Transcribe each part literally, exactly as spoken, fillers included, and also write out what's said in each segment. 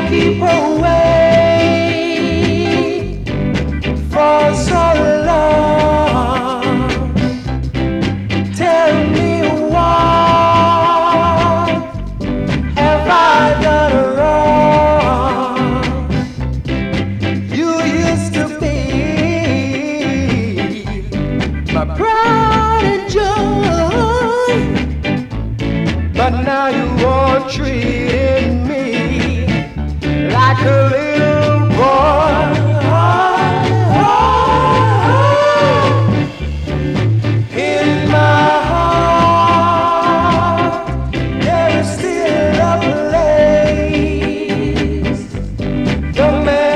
keep away for so long? Tell me what have I done wrong? You used to be my pride and joy, but now you are treating me like a little boy. In my heart, there is still a place. The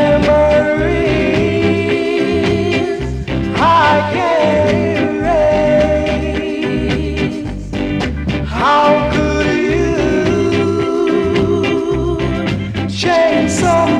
memories I can't erase. How could you change so much?